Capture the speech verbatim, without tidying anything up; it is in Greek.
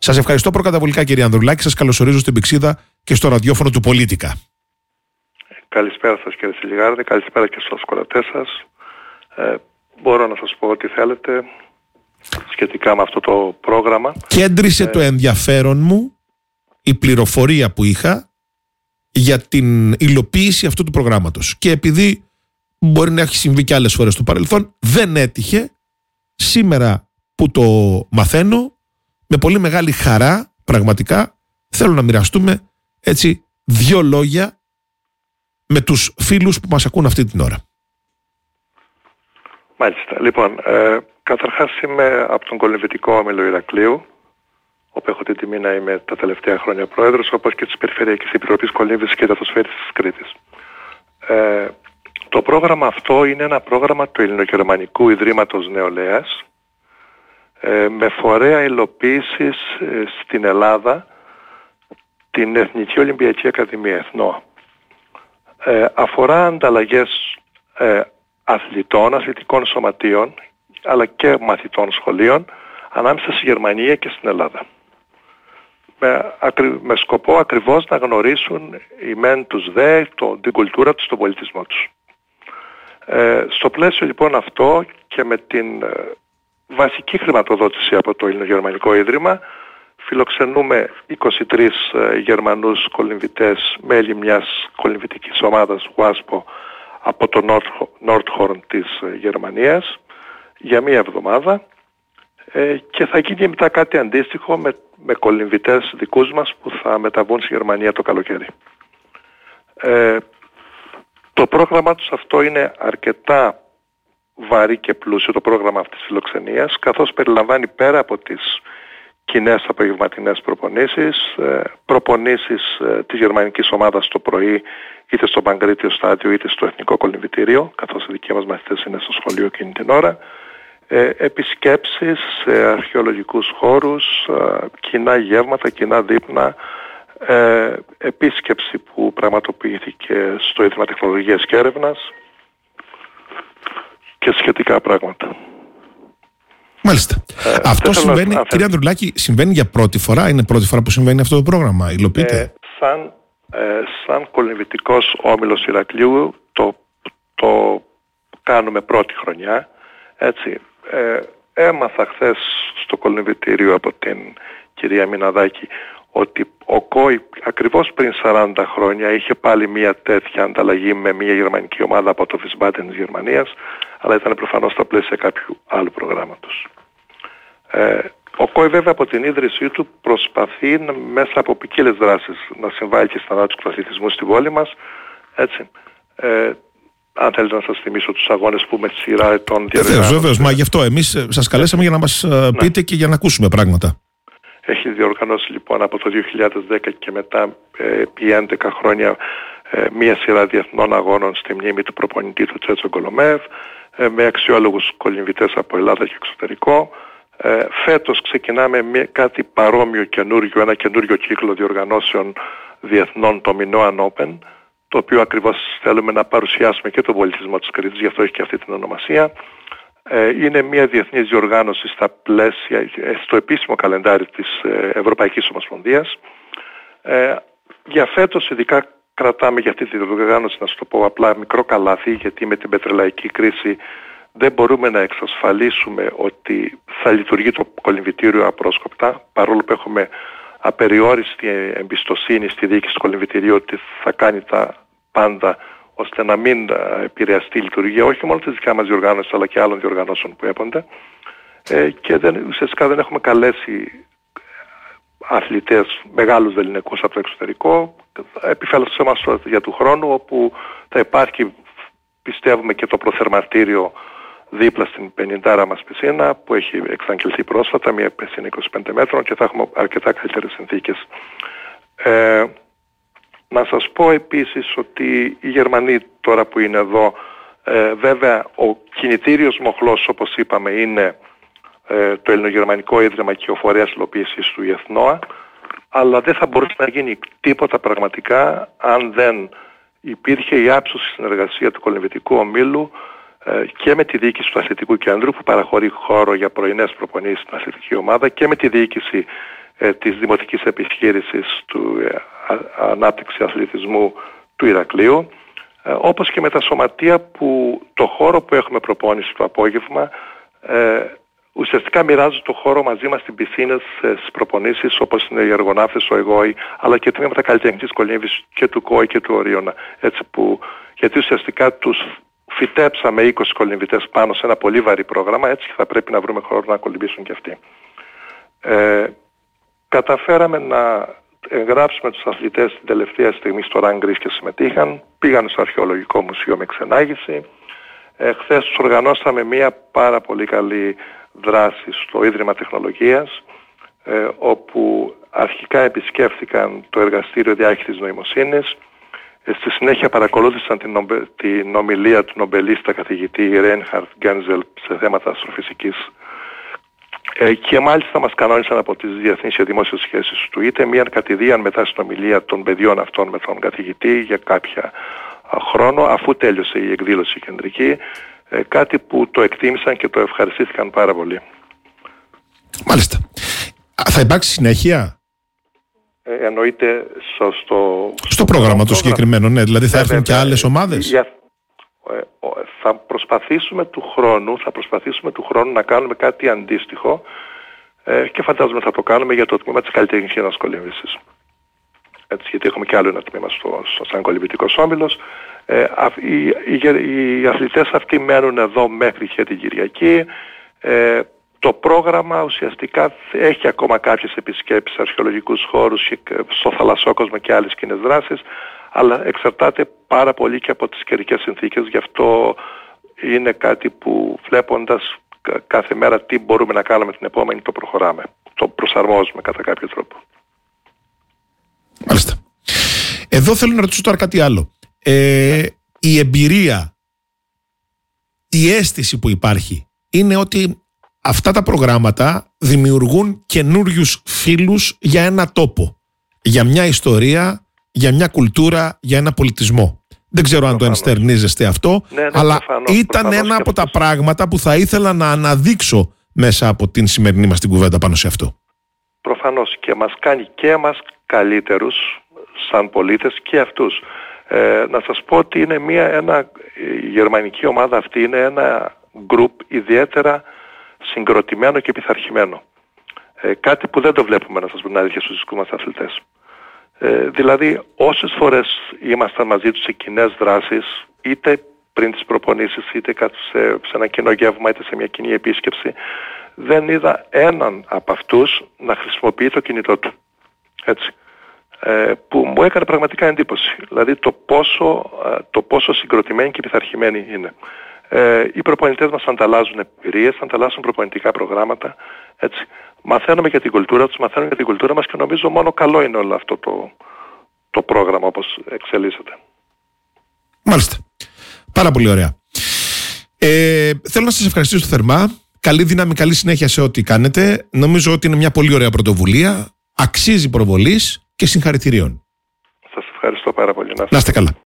Σας ευχαριστώ προκαταβολικά, κύριε Ανδρουλάκη. Σας καλωσορίζω στην Πηξίδα και στο ραδιόφωνο του Πολίτικα. Καλησπέρα σας, κύριε Σιλιγάρδη. Καλησπέρα και στους ακροατές σας. Ε, μπορώ να σας πω ό,τι θέλετε σχετικά με αυτό το πρόγραμμα. Κέντρισε ε, το ενδιαφέρον μου η πληροφορία που είχα για την υλοποίηση αυτού του προγράμματος. Και επειδή μπορεί να έχει συμβεί και άλλες φορές στο παρελθόν, δεν έτυχε. Σήμερα που το μαθαίνω, με πολύ μεγάλη χαρά, πραγματικά, θέλω να μοιραστούμε έτσι δύο λόγια με τους φίλους που μας ακούν αυτή την ώρα. Μάλιστα. Λοιπόν, ε, καταρχάς είμαι από τον Κολυμβητικό Όμιλο Ηρακλείου, όπου έχω την τιμή να είμαι τα τελευταία χρόνια πρόεδρος, όπως και της Περιφερειακής Επιτροπής Κολύμβησης και Υδατοσφαίρισης της Κρήτης. Ε, το πρόγραμμα αυτό είναι ένα πρόγραμμα του Ελληνογερμανικού Ιδρύματος Νεολαίας, ε, με φορέα υλοποίησης ε, στην Ελλάδα την Εθνική Ολυμπιακή Ακαδημία Εθνό. Ε, αφορά ανταλλαγές ε, αθλητών, αθλητικών σωματείων, αλλά και μαθητών σχολείων ανάμεσα στη Γερμανία και στην Ελλάδα. Με, ακρι, με σκοπό ακριβώς να γνωρίσουν οι μεν τους δε, το, την κουλτούρα τους, τον πολιτισμό τους. Ε, στο πλαίσιο λοιπόν αυτό και με την ε, βασική χρηματοδότηση από το Ελληνογερμανικό Ίδρυμα, φιλοξενούμε είκοσι τρεις ε, Γερμανούς κολυμβητές, μέλη μιας κολυμβητικής ομάδας γουάσπο από το Nordhorn της ε, Γερμανίας για μία εβδομάδα, ε, και θα γίνει μετά κάτι αντίστοιχο με, με κολυμβητές δικούς μας που θα μεταβούν στη Γερμανία το καλοκαίρι. Ε, το πρόγραμμα τους αυτό είναι αρκετά βαρύ και πλούσιο, το πρόγραμμα αυτής της φιλοξενίας, καθώς περιλαμβάνει πέρα από τις κοινές απογευματινές προπονήσεις, προπονήσεις της γερμανικής ομάδας το πρωί είτε στο Παγκρίτιο Στάδιο είτε στο Εθνικό Κολυμβητήριο, καθώς οι δικοί μας μαθητές είναι στο σχολείο εκείνη την ώρα, επισκέψεις σε αρχαιολογικούς χώρους, κοινά γεύματα, κοινά δείπνα, επίσκεψη που πραγματοποιήθηκε στο Ίδρυμα Τεχνολογίας και Έρευνας και σχετικά πράγματα. Μάλιστα. Ε, αυτό συμβαίνει, να... κύριε Ανδρουλάκη, συμβαίνει για πρώτη φορά, είναι πρώτη φορά που συμβαίνει αυτό το πρόγραμμα, υλοποιείται? Ε, σαν, ε, σαν Κολυμβητικός Όμιλος Ηρακλείου το, το κάνουμε πρώτη χρονιά, έτσι. Ε, έμαθα χθες στο κολυμβητήριο από την κυρία Μιναδάκη ότι ο ΚΟΙ ακριβώς πριν σαράντα χρόνια είχε πάλι μια τέτοια ανταλλαγή με μια γερμανική ομάδα από το Wiesbaden της Γερμανίας, αλλά ήταν προφανώς στα πλαίσια κάποιου άλλου προγράμματος. Ε, ο ΚΟΙ βέβαια από την ίδρυσή του προσπαθεί να, μέσα από ποικίλες δράσεις να συμβάλλει και στην ανάπτυξη του αθλητισμού στη πόλη μας. Έτσι. Ε, αν θέλετε να σας θυμίσω τους αγώνες που με τη σειρά ετών διαδραματίζονται. Βεβαίως, βεβαίως, μα γι' αυτό εμείς σας καλέσαμε για να μας ναι. πείτε και για να ακούσουμε πράγματα. Έχει διοργανώσει λοιπόν από το δύο χιλιάδες δέκα και μετά ε, επί έντεκα χρόνια ε, μία σειρά διεθνών αγώνων στη μνήμη του προπονητή του Τσέτσο Γκολομέβ, ε, με αξιόλογους κολυμβητές από Ελλάδα και εξωτερικό. Ε, φέτος ξεκινάμε με κάτι παρόμοιο καινούριο, ένα καινούριο κύκλο διοργανώσεων διεθνών, το Minoan Open, το οποίο ακριβώς θέλουμε να παρουσιάσουμε και τον πολιτισμό της Κρήτης, γι' αυτό έχει και αυτή την ονομασία. Είναι μια διεθνής διοργάνωση στα πλαίσια, στο επίσημο καλεντάρι της Ευρωπαϊκής Ομοσπονδίας. Ε, για φέτος ειδικά κρατάμε για αυτή τη διοργάνωση, να σου το πω απλά, μικρό καλάθι, γιατί με την πετρελαϊκή κρίση δεν μπορούμε να εξασφαλίσουμε ότι θα λειτουργεί το κολυμβητήριο απρόσκοπτα, παρόλο που έχουμε απεριόριστη εμπιστοσύνη στη διοίκηση του κολυμβητηρίου ότι θα κάνει τα πάντα ώστε να μην επηρεαστεί η λειτουργία όχι μόνο της δικιά μας διοργάνωσης αλλά και άλλων διοργανώσεων που έπονται, ε, και δεν, ουσιαστικά δεν έχουμε καλέσει αθλητές μεγάλους βελληνικούς από το εξωτερικό. Επιφέλασε σε εμάς για του χρόνου, όπου θα υπάρχει, πιστεύουμε, και το προθερμαρτήριο δίπλα στην πενηντάρα μας πισίνα που έχει εξαγγελθεί πρόσφατα, μια πισίνα είκοσι πέντε μέτρων, και θα έχουμε αρκετά καλύτερες συνθήκες. Ε, Να σας πω επίσης ότι οι Γερμανοί τώρα που είναι εδώ, ε, βέβαια ο κινητήριος μοχλός, όπως είπαμε, είναι ε, το Ελληνογερμανικό Ίδρυμα και ο φορέας υλοποίησης του ΕΘΝΟΑ, αλλά δεν θα μπορούσε να γίνει τίποτα πραγματικά αν δεν υπήρχε η άψογη συνεργασία του Κολυμβητικού Ομίλου ε, και με τη διοίκηση του Αθλητικού Κέντρου που παραχωρεί χώρο για πρωινές προπονήσεις στην αθλητική ομάδα, και με τη διοίκηση ε, της Δημοτικής Επιχείρησης του ε, α, Ανάπτυξη Αθλητισμού του Ηρακλείου, ε, όπως και με τα σωματεία που το χώρο που έχουμε προπόνηση το απόγευμα ε, ουσιαστικά μοιράζουν το χώρο μαζί μας στην πισίνα στις προπονήσεις, όπως είναι οι εργοναύτες, ο ΕΓΟΗ, αλλά και τμήματα καλλιτεχνικής κολύμβησης και του ΚΟΗ και του Ορίωνα. Έτσι που, γιατί ουσιαστικά τους φυτέψαμε είκοσι κολυμβητές πάνω σε ένα πολύ βαρύ πρόγραμμα, έτσι θα πρέπει να βρούμε χώρο να κολυμβήσουν και αυτοί. Ε, καταφέραμε να εγγράψουμε τους αθλητές την τελευταία στιγμή στο Ραγκρίς και συμμετείχαν, πήγαν στο Αρχαιολογικό Μουσείο με ξενάγηση. Ε, χθες τους οργανώσαμε μια πάρα πολύ καλή δράση στο Ίδρυμα Τεχνολογίας, ε, όπου αρχικά επισκέφθηκαν το Εργαστήριο Διάχυτης Νοημοσύνης. Ε, στη συνέχεια παρακολούθησαν την, νομπε, την ομιλία του νομπελίστα καθηγητή Ρέινχαρτ Γκένζελ σε θέματα αστροφυσικής. Ε, και μάλιστα μας κανόνισαν από τις Διεθνείς και Δημόσιες Σχέσεις του είτε μια κατηδίαν μετά στην ομιλία των παιδιών αυτών με τον καθηγητή για κάποια χρόνο, αφού τέλειωσε η εκδήλωση κεντρική, ε, κάτι που το εκτίμησαν και το ευχαριστήθηκαν πάρα πολύ. Μάλιστα. Θα υπάρξει συνέχεια? Ε, εννοείται στο, στο, στο πρόγραμμα το συγκεκριμένο, ναι, δηλαδή θα έρθουν και άλλες ομάδες? Για, ε, θα προσπαθήσουμε του χρόνου, θα προσπαθήσουμε του χρόνου να κάνουμε κάτι αντίστοιχο ε, και φαντάζομαι θα το κάνουμε για το τμήμα της καλλιτεχνικής κολύμβησης. Έτσι, γιατί έχουμε και άλλο ένα τμήμα στο, στο σαν κολυμβητικός όμιλος. Ε, οι, οι, οι αθλητές αυτοί μένουν εδώ μέχρι και την Κυριακή. Ε, το πρόγραμμα ουσιαστικά έχει ακόμα κάποιες επισκέψεις σε αρχαιολογικούς χώρους, στο θαλασσόκοσμο και άλλες κοινές δράσεις, αλλά εξαρτάται πάρα πολύ και από τις καιρικές συνθήκες. Γι' αυτό είναι κάτι που βλέποντας κάθε μέρα τι μπορούμε να κάνουμε την επόμενη, το προχωράμε, το προσαρμόζουμε κατά κάποιο τρόπο. Μάλιστα. Εδώ θέλω να ρωτήσω τώρα κάτι άλλο. Ε, η εμπειρία, η αίσθηση που υπάρχει είναι ότι αυτά τα προγράμματα δημιουργούν καινούριους φίλους για ένα τόπο, για μια ιστορία, για μια κουλτούρα, για ένα πολιτισμό. Δεν ξέρω προφανώς αν το ενστερνίζεστε αυτό, ναι, ναι, αλλά προφανώς, ήταν προφανώς ένα από τα πράγματα που θα ήθελα να αναδείξω μέσα από την σημερινή μας την κουβέντα πάνω σε αυτό. Προφανώς και μας κάνει και εμάς καλύτερους σαν πολίτες και αυτούς. Ε, να σας πω ότι είναι μια, ένα, η γερμανική ομάδα αυτή είναι ένα γκρουπ ιδιαίτερα συγκροτημένο και πειθαρχημένο. Ε, κάτι που δεν το βλέπουμε, να σας πω την αλήθεια, στους δικούς μας αθλητές. Ε, δηλαδή όσες φορές ήμασταν μαζί τους σε κοινές δράσεις, είτε πριν τις προπονήσεις, είτε σε, σε ένα κοινό γεύμα, είτε σε μια κοινή επίσκεψη, δεν είδα έναν από αυτούς να χρησιμοποιεί το κινητό του. Έτσι. Ε, που μου έκανε πραγματικά εντύπωση. Δηλαδή το πόσο, το πόσο συγκροτημένοι και πειθαρχημένοι είναι. Ε, οι προπονητές μας ανταλλάζουν εμπειρίες, ανταλλάσσουν προπονητικά προγράμματα. Έτσι. Μαθαίνουμε για την κουλτούρα τους, μαθαίνουμε για την κουλτούρα μας και νομίζω μόνο καλό είναι όλο αυτό το, το πρόγραμμα όπως εξελίσσεται. Μάλιστα. Πάρα πολύ ωραία. Ε, θέλω να σας ευχαριστήσω θερμά. Καλή δύναμη, καλή συνέχεια σε ό,τι κάνετε. Νομίζω ότι είναι μια πολύ ωραία πρωτοβουλία. Αξίζει προβολής και συγχαρητηρίων. Σας ευχαριστώ πάρα πολύ. Να είστε καλά.